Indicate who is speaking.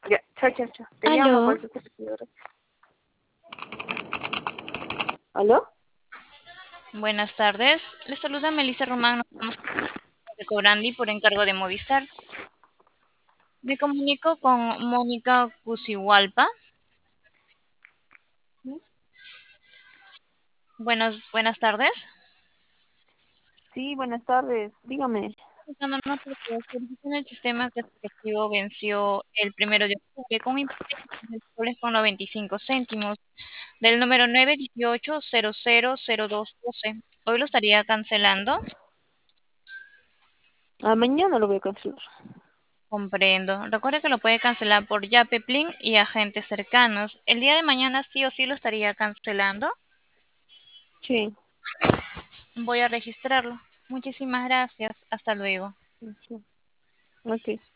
Speaker 1: Ya, chao, chao, chao. Te llamo
Speaker 2: Aló,
Speaker 1: por eso. ¿Aló?
Speaker 2: buenas tardes. Les saluda Melissa Román. Nos estamos de Cobrandi por encargo de Movistar. Me comunico con Mónica Cusihualpa. Buenas tardes.
Speaker 1: Sí, buenas tardes. Dígame.
Speaker 2: Comunicándonos porque la solicitud en el sistema que su efectivo venció el 1 de octubre con un importe de $10.95 del número 918-000212. Hoy lo estaría cancelando.
Speaker 1: Ah, mañana lo voy a cancelar.
Speaker 2: Comprendo. Recuerde que lo puede cancelar por Yape, Plin y agentes cercanos. El día de mañana sí o sí lo estaría cancelando.
Speaker 1: Sí.
Speaker 2: Voy a registrarlo. Muchísimas gracias. Hasta luego.
Speaker 1: Sí. Ok.